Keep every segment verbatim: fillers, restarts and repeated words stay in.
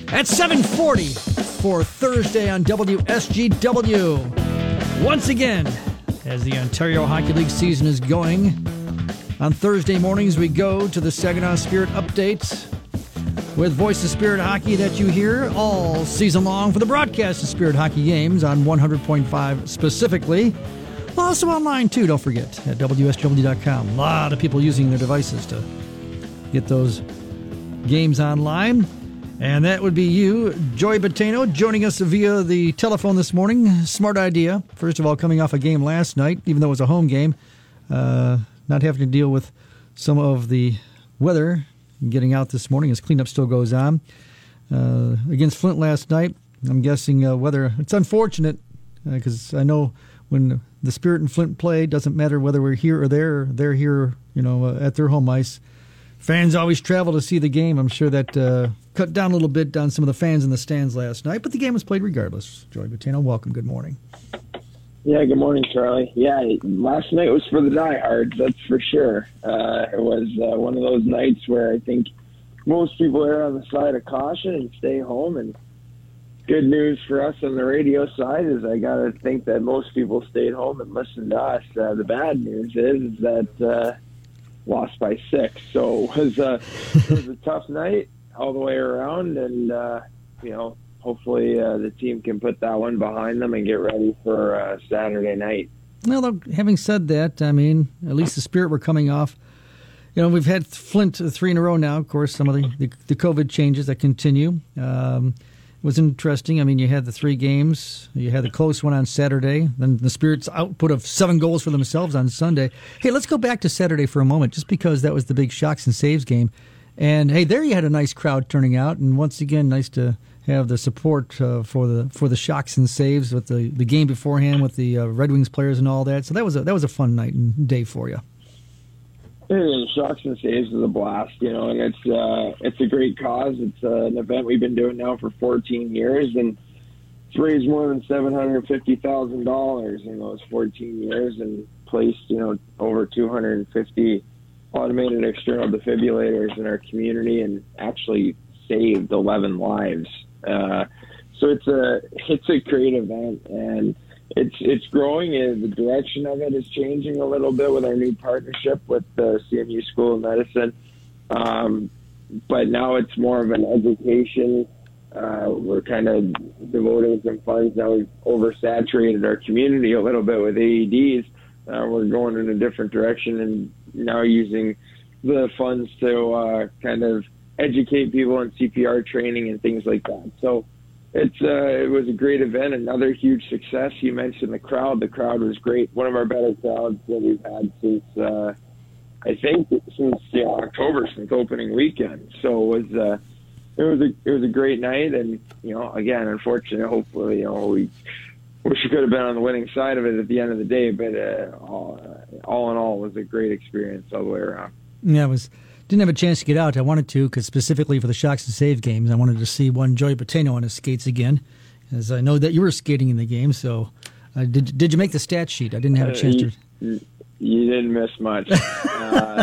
at seven forty for Thursday on W S G W. Once again, as the Ontario Hockey League season is going, on Thursday mornings we go to the Saginaw Spirit Update with Voice of Spirit Hockey that you hear all season long for the broadcast of Spirit Hockey games on one hundred point five specifically. Also online too, don't forget, at W S W dot com. A lot of people using their devices to get those games online. And that would be you, Joey Bottano, joining us via the telephone this morning. Smart idea. First of all, coming off a game last night, even though it was a home game, uh, not having to deal with some of the weather getting out this morning as cleanup still goes on. Uh, against Flint last night, I'm guessing uh, weather, it's unfortunate because uh, I know when the Spirit and Flint play, doesn't matter whether we're here or there, they're here, you know, uh, at their home ice. Fans always travel to see the game. I'm sure that uh, cut down a little bit on some of the fans in the stands last night, but the game was played regardless. Joey Bottano, welcome. Good morning. Yeah, good morning, Charlie. Yeah, last night was for the diehards, that's for sure. Uh, it was uh, one of those nights where I think most people are on the side of caution and stay home. And good news for us on the radio side is I got to think that most people stayed home and listened to us. Uh, the bad news is, is that uh, lost by six. So it was, uh, it was a tough night all the way around, and, uh, you know, hopefully uh, the team can put that one behind them and get ready for uh, Saturday night. Well, having said that, I mean, at least the Spirit were coming off. You know, we've had Flint three in a row now. Of course, some of the, the, the COVID changes that continue. Um, it was interesting. I mean, you had the three games. You had the close one on Saturday. Then the Spirit's output of seven goals for themselves on Sunday. Hey, let's go back to Saturday for a moment, just because that was the big shocks and saves game. And, hey, there you had a nice crowd turning out. And once again, nice to have the support uh, for the for the shocks and saves with the, the game beforehand with the uh, Red Wings players and all that. So that was a, that was a fun night and day for you. Yeah, Shocks and Saves is a blast, you know, and it's uh, it's a great cause. It's uh, an event we've been doing now for fourteen years, and it's raised more than seven hundred fifty thousand dollars in those fourteen years and placed, you know, over two hundred fifty automated external defibrillators in our community and actually saved eleven lives. Uh, so it's a it's a great event, and It's it's growing, and the direction of it is changing a little bit with our new partnership with the C M U School of Medicine. Um, but now it's more of an education. Uh, we're kind of devoting some funds. Now we've oversaturated our community a little bit with A E Ds. Uh, we're going in a different direction and now using the funds to uh, kind of educate people in C P R training and things like that. So It's uh, it was a great event, another huge success. You mentioned the crowd. The crowd was great. One of our better crowds that we've had since, uh, I think, since yeah, October, since opening weekend. So it was uh, it was a it was a great night, and you know, again, unfortunately, hopefully, you know, we wish we could have been on the winning side of it at the end of the day. But uh, all, uh, all in all, it was a great experience all the way around. Yeah, it was. Didn't have a chance to get out. I wanted to, because specifically for the Shocks and Save games, I wanted to see one Joey Bottano on his skates again, as I know that you were skating in the game. So, uh, did did you make the stat sheet? I didn't have a chance uh, you, to. You didn't miss much. uh,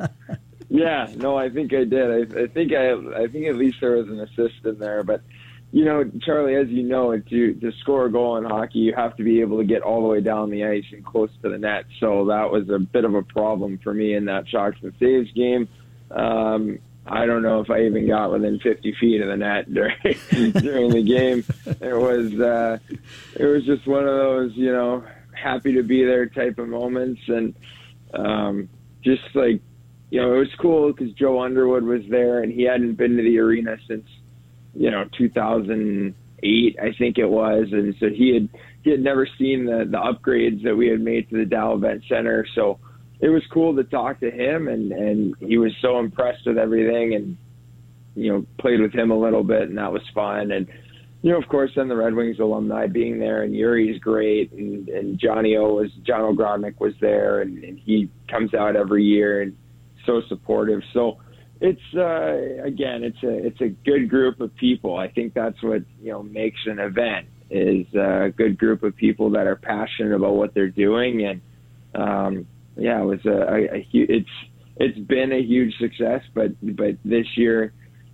yeah, no, I think I did. I, I think I, I think at least there was an assist in there. But you know, Charlie, as you know, to to score a goal in hockey, you have to be able to get all the way down the ice and close to the net. So that was a bit of a problem for me in that Shocks and Saves game. Um, I don't know if I even got within fifty feet of the net during during the game. It was uh, it was just one of those, you know, happy to be there type of moments, and um, just like, you know, it was cool because Joe Underwood was there, and he hadn't been to the arena since, you know, two thousand eight, I think it was, and so he had he had never seen the the upgrades that we had made to the Dow Event Center, so it was cool to talk to him, and, and he was so impressed with everything, and, you know, played with him a little bit, and that was fun. And, you know, of course, then the Red Wings alumni being there, and Yuri's great, and, and Johnny O was, John Ogrodnik was there, and, and he comes out every year and so supportive. So it's, uh, again, it's a, it's a good group of people. I think that's what, you know, makes an event, is a good group of people that are passionate about what they're doing. And, um, yeah, it was a, a, a it's it's been a huge success, but but this year,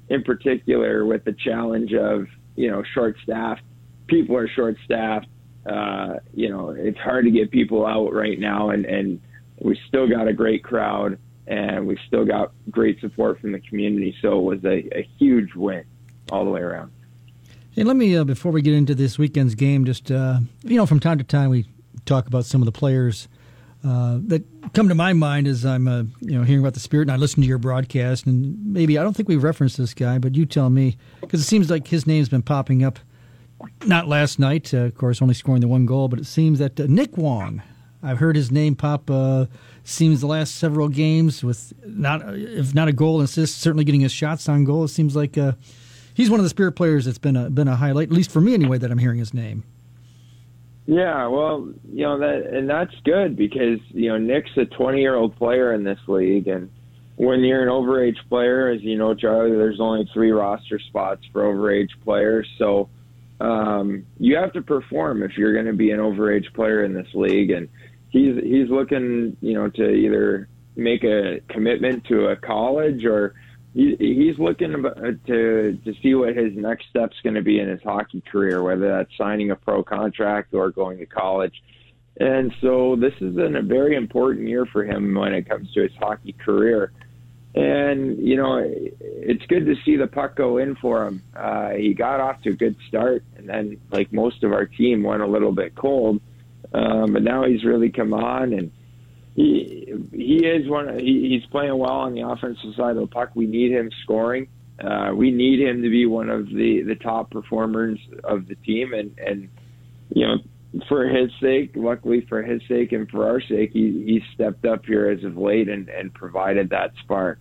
in particular with the challenge of, you know, short staffed. People are short staffed. Uh, you know, it's hard to get people out right now, and, and we still got a great crowd, and we still got great support from the community. So it was a, a huge win all the way around. Hey, let me, uh, before we get into this weekend's game, just, uh, you know, from time to time we talk about some of the players uh, that come to my mind as I'm, uh, you know, hearing about the Spirit, and I listen to your broadcast, and maybe, I don't think we've referenced this guy, but you tell me, because it seems like his name's been popping up, not last night, uh, of course, only scoring the one goal, but it seems that uh, Nick Wong, I've heard his name pop, uh, seems the last several games with, not if not a goal and assist, certainly getting his shots on goal. It seems like uh, he's one of the Spirit players that's been a, been a highlight, at least for me anyway, that I'm hearing his name. Yeah, well, you know, that, and that's good because, you know, Nick's a twenty-year-old player in this league, and when you're an overage player, as you know, Charlie, there's only three roster spots for overage players, so um, you have to perform if you're going to be an overage player in this league, and he's he's looking, you know, to either make a commitment to a college, or he, he's looking to to see what his next step's going to be in his hockey career, whether that's signing a pro contract or going to college. And so this is an, a very important year for him when it comes to his hockey career. And, you know, it's good to see the puck go in for him. Uh, he got off to a good start, and then, like most of our team, went a little bit cold. Um, but now he's really come on, and he he is one. He, he's playing well on the offensive side of the puck. We need him scoring. Uh, we need him to be one of the, the top performers of the team, and, and you know, for his sake, luckily for his sake and for our sake, he he stepped up here as of late and, and provided that spark.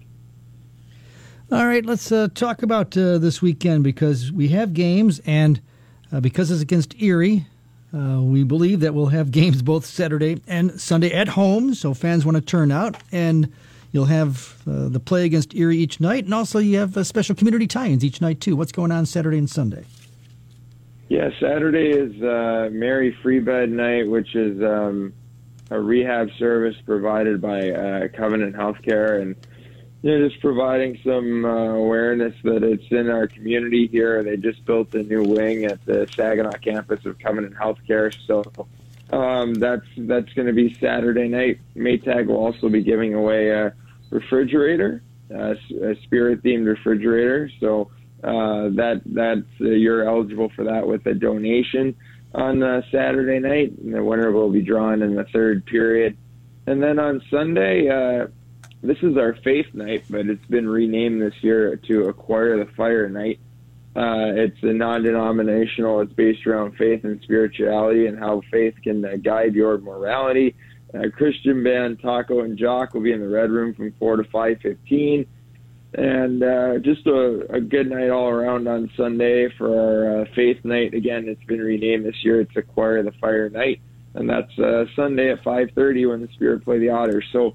All right, let's uh, talk about uh, this weekend, because we have games, and uh, because it's against Erie, uh, we believe that we'll have games both Saturday and Sunday at home, so fans want to turn out, and you'll have uh, the play against Erie each night, and also you have uh, special community tie-ins each night, too. What's going on Saturday and Sunday? Yeah, Saturday is uh, Mary Free Bed Night, which is um, a rehab service provided by uh, Covenant Healthcare, and you know, just providing some uh, awareness that it's in our community here. They just built a new wing at the Saginaw campus of Covenant Healthcare, so um, that's that's going to be Saturday night. Maytag will also be giving away a refrigerator, uh, a Spirit-themed refrigerator, so Uh, that that's uh, you're eligible for that with a donation on uh, Saturday night. And the winner will be drawn in the third period. And then on Sunday, uh, this is our faith night, but it's been renamed this year to Acquire the Fire Night. Uh, it's a non-denominational. It's based around faith and spirituality and how faith can uh, guide your morality. Uh, Christian band Taco and Jock will be in the Red Room from four to five fifteen. And uh, just a, a good night all around on Sunday for our uh, faith night. Again, it's been renamed this year. It's Acquire the Fire Night, and that's uh, Sunday at five thirty when the Spirit play the Otters. So,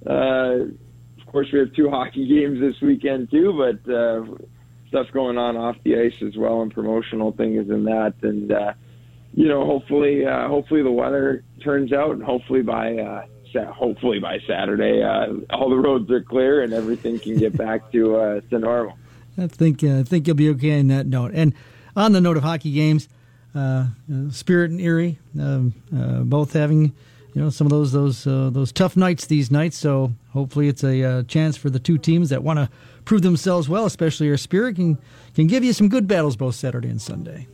uh, of course, we have two hockey games this weekend too, but uh, stuff going on off the ice as well, and promotional things and that. And uh, you know, hopefully, uh, hopefully the weather turns out, and hopefully by uh, hopefully by Saturday, uh, all the roads are clear and everything can get back to uh, to normal. I think uh, I think you'll be okay on that note. And on the note of hockey games, uh, Spirit and Erie, um, uh, both having you know some of those those uh, those tough nights these nights. So hopefully it's a uh, chance for the two teams that want to prove themselves well, especially our Spirit can can give you some good battles both Saturday and Sunday.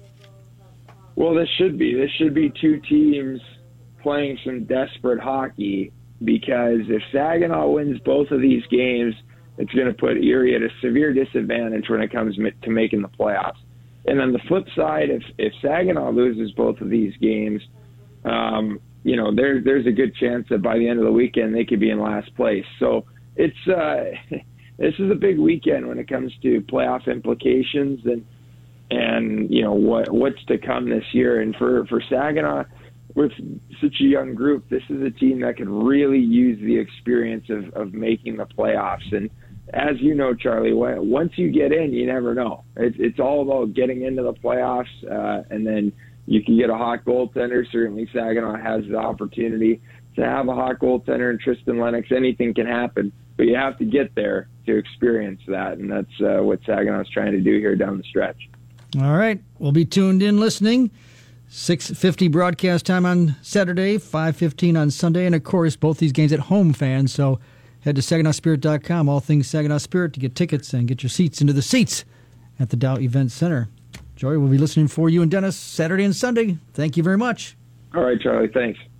Well, this should be this should be two teams playing some desperate hockey, because if Saginaw wins both of these games, it's going to put Erie at a severe disadvantage when it comes to making the playoffs. And on the flip side, if, if Saginaw loses both of these games, um, you know, there, there's a good chance that by the end of the weekend they could be in last place. So it's uh, this is a big weekend when it comes to playoff implications and and you know what what's to come this year. And for for Saginaw, with such a young group, this is a team that can really use the experience of, of making the playoffs. And as you know, Charlie, once you get in, you never know. It's, it's all about getting into the playoffs, uh, and then you can get a hot goaltender. Certainly Saginaw has the opportunity to have a hot goaltender, and Tristan Lennox. Anything can happen, but you have to get there to experience that, and that's uh, what Saginaw's trying to do here down the stretch. All right. We'll be tuned in listening. six fifty broadcast time on Saturday, five fifteen on Sunday, and, of course, both these games at home, fans. So head to Saginaw Spirit dot com, all things Saginaw Spirit, to get tickets and get your seats into the seats at the Dow Event Center. Joey, we'll be listening for you and Dennis Saturday and Sunday. Thank you very much. All right, Charlie. Thanks.